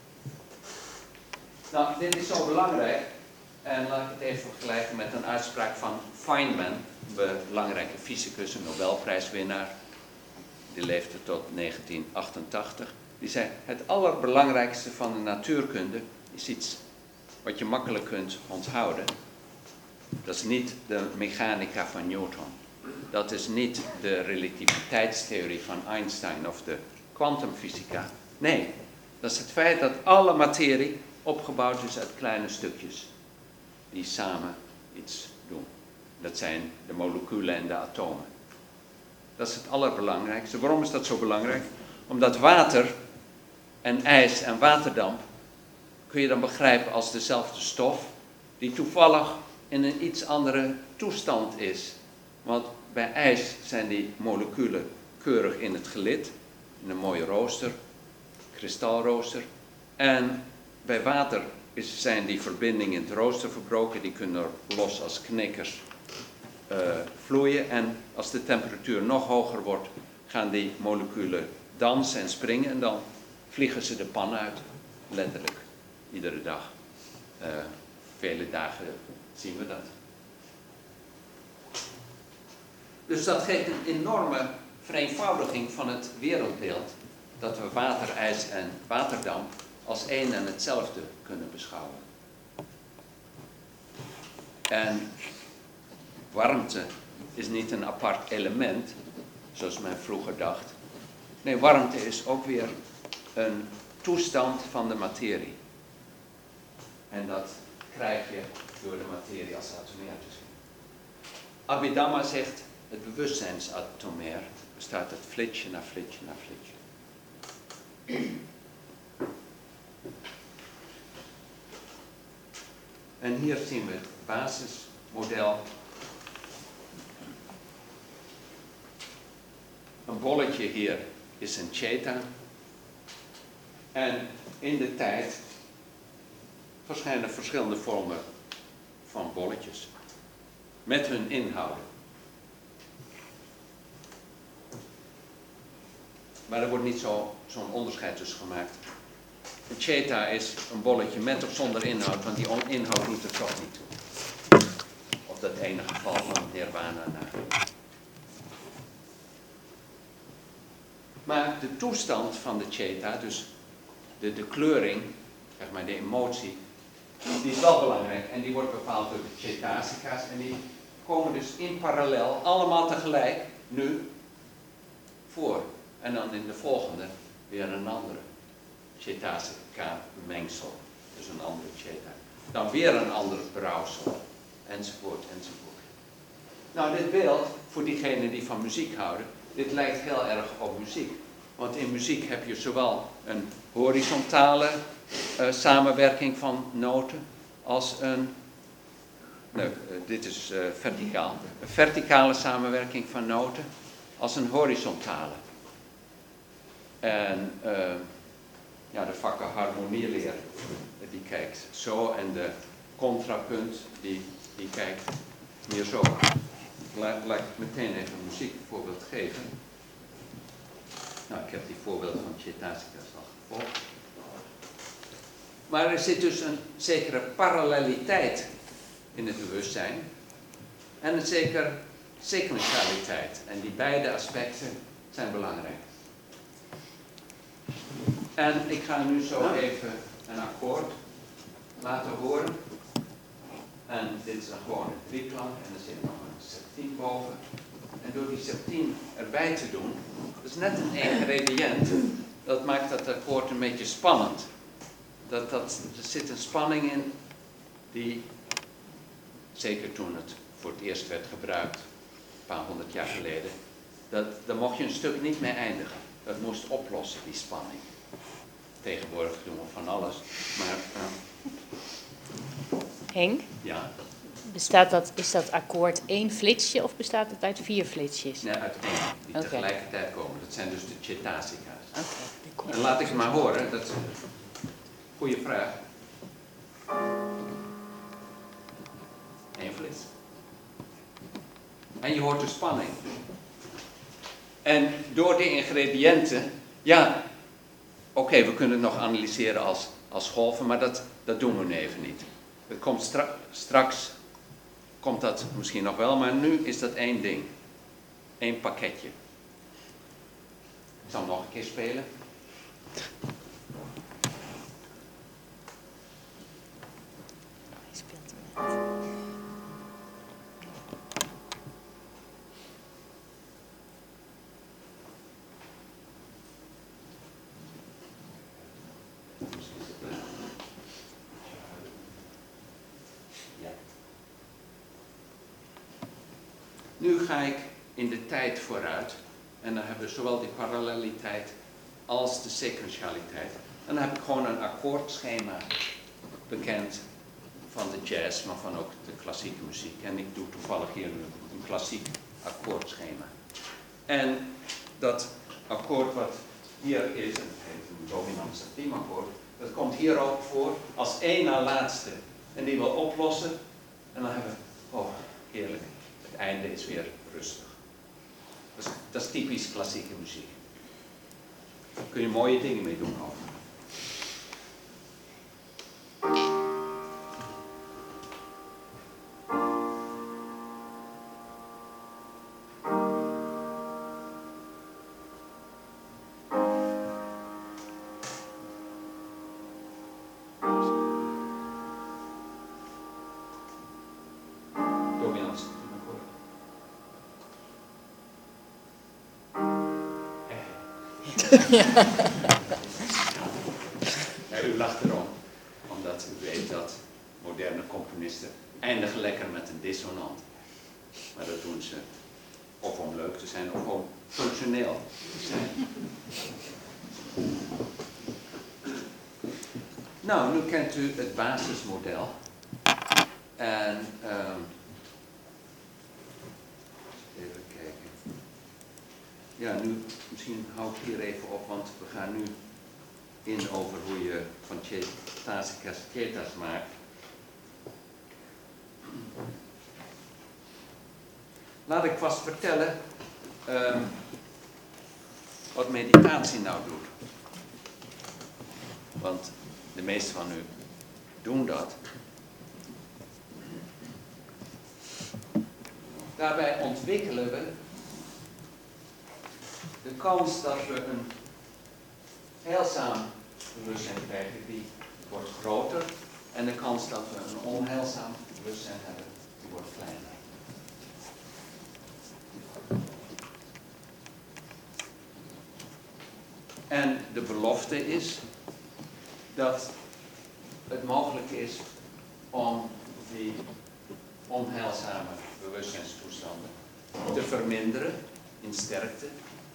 Nou, dit is zo belangrijk. En laat ik het even vergelijken met een uitspraak van Feynman, een belangrijke fysicus, een Nobelprijswinnaar. Die leefde tot 1988. Die zei, het allerbelangrijkste van de natuurkunde is iets wat je makkelijk kunt onthouden. Dat is niet de mechanica van Newton. Dat is niet de relativiteitstheorie van Einstein of de kwantumfysica. Nee, dat is het feit dat alle materie opgebouwd is uit kleine stukjes die samen iets doen. Dat zijn de moleculen en de atomen. Dat is het allerbelangrijkste. Waarom is dat zo belangrijk? Omdat water en ijs en waterdamp kun je dan begrijpen als dezelfde stof die toevallig in een iets andere toestand is. Want bij ijs zijn die moleculen keurig in het gelid, in een mooie rooster, kristalrooster. En bij water zijn die verbindingen in het rooster verbroken, die kunnen los als knikkers vloeien. En als de temperatuur nog hoger wordt, gaan die moleculen dansen en springen en dan vliegen ze de pan uit, letterlijk, iedere dag. Vele dagen zien we dat. Dus dat geeft een enorme vereenvoudiging van het wereldbeeld, dat we water, ijs en waterdamp als één en hetzelfde kunnen beschouwen. En warmte is niet een apart element, zoals men vroeger dacht. Nee, warmte is ook weer een toestand van de materie. En dat krijg je door de materie als atomair te zien. Abhidhamma zegt, het bewustzijnsatomair bestaat uit flitsje na flitsje na flitsje. En hier zien we het basismodel. Een bolletje hier is een theta. En in de tijd verschijnen verschillende vormen van bolletjes. Met hun inhouden. Maar er wordt niet zo'n onderscheid tussen gemaakt. Een theta is een bolletje met of zonder inhoud, want die inhoud doet er toch niet toe. Of dat ene geval van nirvana na. Maar de toestand van de theta, dus de kleuring, zeg maar de emotie, die is wel belangrijk. En die wordt bepaald door de cetasika's. En die komen dus in parallel, allemaal tegelijk, nu, voor. En dan in de volgende weer een andere cetasika mengsel. Dus een andere theta. Dan weer een ander brouwsel. Enzovoort, enzovoort. Nou, dit beeld, voor diegenen die van muziek houden, dit lijkt heel erg op muziek. Want in muziek heb je zowel een horizontale samenwerking van noten als een, dit is verticaal, een verticale samenwerking van noten als een horizontale. En ja, de vakken harmonieleer, die kijkt zo en de contrapunt, die kijkt meer zo. Laat ik meteen even een muziekvoorbeeld geven. Nou, ik heb die voorbeelden van cetasika's al gevolgd. Maar er zit dus een zekere paralleliteit in het bewustzijn en een zekere sequentialiteit. En die beide aspecten zijn belangrijk. En ik ga nu zo even een akkoord laten horen. En dit is dan gewoon een drieklank en er zit nog een septiem boven. En door die septiem erbij te doen, dat is net een ingrediënt, dat maakt dat akkoord een beetje spannend. Er zit een spanning in die, zeker toen het voor het eerst werd gebruikt, een paar honderd jaar geleden, daar mocht je een stuk niet mee eindigen. Dat moest oplossen, die spanning. Tegenwoordig doen we van alles, maar... Henk, ja. Is dat akkoord 1 flitsje of bestaat het uit 4 flitsjes? Nee, uit één, die Oké. tegelijkertijd komen. Dat zijn dus de Cetasica's. Oké. En laat ik maar horen, dat is een goede vraag. 1 flits. En je hoort de spanning. En door de ingrediënten, ja, oké, we kunnen het nog analyseren als golven, maar dat doen we nu even niet. Het komt straks komt dat misschien nog wel, maar nu is dat 1 ding. 1 pakketje. Ik zal hem nog een keer spelen. Hij speelt hem net. Ja. Nu ga ik in de tijd vooruit en dan hebben we zowel die paralleliteit als de sequentialiteit. En dan heb ik gewoon een akkoordschema bekend van de jazz, maar van ook de klassieke muziek. En ik doe toevallig hier nu een klassiek akkoordschema. En dat akkoord wat hier is, het heet een dominant septiemakkoord, dat komt hier ook voor als 1 na laatste. En die wil oplossen en dan hebben we, oh heerlijk, het einde is weer rustig. Dat is typisch klassieke muziek. Daar kun je mooie dingen mee doen ook. Dominant septiemakkoord. Ja, u lacht erom, omdat u weet dat moderne componisten eindigen lekker met een dissonant. Maar dat doen ze of om leuk te zijn of om functioneel te zijn. Nou, nu kent u het basismodel. En even kijken. Ja, nu misschien hou ik hier even op, want we gaan nu in over hoe je van Cetasica's Cetas maakt. Laat ik vast vertellen wat meditatie nou doet. Want de meesten van u doen dat. Daarbij ontwikkelen we de kans dat we een heilzaam bewustzijn krijgen, die wordt groter. En de kans dat we een onheilzaam bewustzijn hebben, die wordt kleiner. En de belofte is dat het mogelijk is om die onheilzame bewustzijnstoestanden te verminderen in sterkte.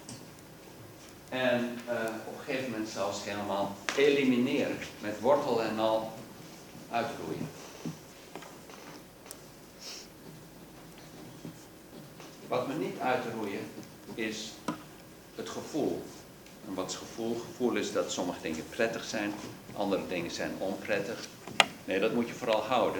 En op een gegeven moment zelfs helemaal elimineren, met wortel en al uitroeien. Wat we niet uitroeien is het gevoel. En wat is gevoel? Gevoel is dat sommige dingen prettig zijn, andere dingen zijn onprettig. Nee, dat moet je vooral houden.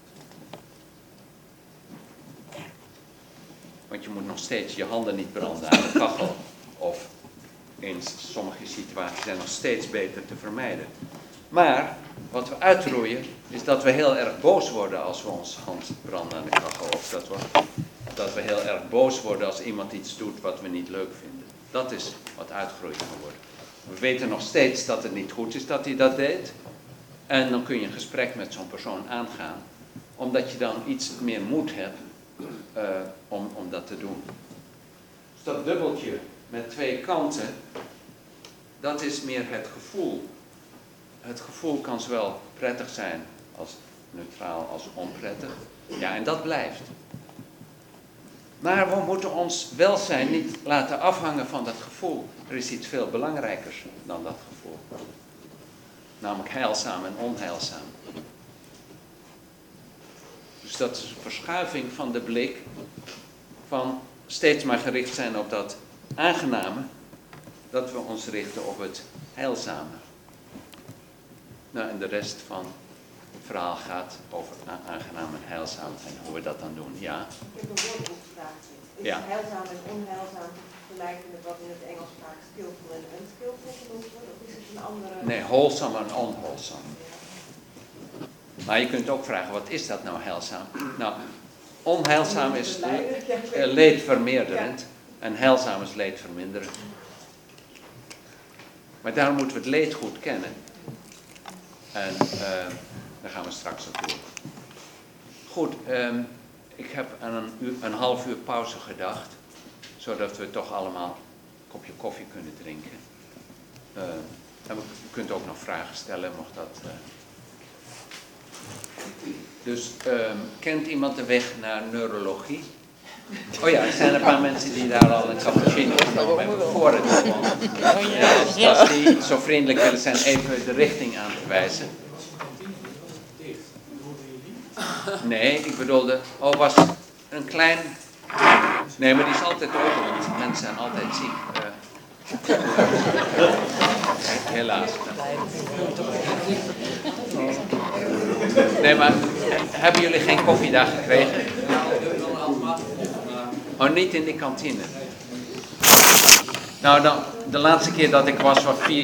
Want je moet nog steeds je handen niet branden aan de kachel. Of in sommige situaties zijn nog steeds beter te vermijden. Maar wat we uitroeien is dat we heel erg boos worden als we ons hand branden aan de kachel. Of dat we heel erg boos worden als iemand iets doet wat we niet leuk vinden. Dat is wat uitgeroeid kan worden. We weten nog steeds dat het niet goed is dat hij dat deed. En dan kun je een gesprek met zo'n persoon aangaan. Omdat je dan iets meer moed hebt om dat te doen. Dus dat dubbeltje met 2 kanten, dat is meer het gevoel. Het gevoel kan zowel prettig zijn als neutraal als onprettig. Ja, en dat blijft. Maar we moeten ons welzijn niet laten afhangen van dat gevoel. Er is iets veel belangrijkers dan dat gevoel. Namelijk heilzaam en onheilzaam. Dus Dus dat is een verschuiving van de blik van steeds maar gericht zijn op dat aangename, dat we ons richten op het heilzame. Nou, en de rest van het verhaal gaat over aangenaam en heilzaam en hoe we dat dan doen. Ja, Ik heb een woord opgevraagd. Is Ja. heilzaam en onheilzaam te vergelijken met wat in het Engels vaak skillful en unskillful genoemd wordt? Of is het een andere... nee, wholesome en onwholesome. Maar je kunt ook vragen, wat is dat nou heilzaam? Nou, onheilzaam is leedvermeerderend en heilzaam is leedverminderend. Maar daarom moeten we het leed goed kennen. En daar gaan we straks op doen. Goed, ik heb aan een half uur pauze gedacht, zodat we toch allemaal een kopje koffie kunnen drinken. En u kunt ook nog vragen stellen, mocht dat... Dus kent iemand de weg naar neurologie? Oh ja, er zijn een paar mensen die daar al een cappuccino genomen hebben voor het gewoon. Als die zo vriendelijk willen zijn even de richting aan te wijzen. Nee, ik bedoelde, was een klein... Nee, maar die is altijd open, want mensen zijn altijd ziek. Helaas. Nee, maar hebben jullie geen koffie daar gekregen? Oh, niet in die kantine. Nou, dan, de laatste keer dat ik was 4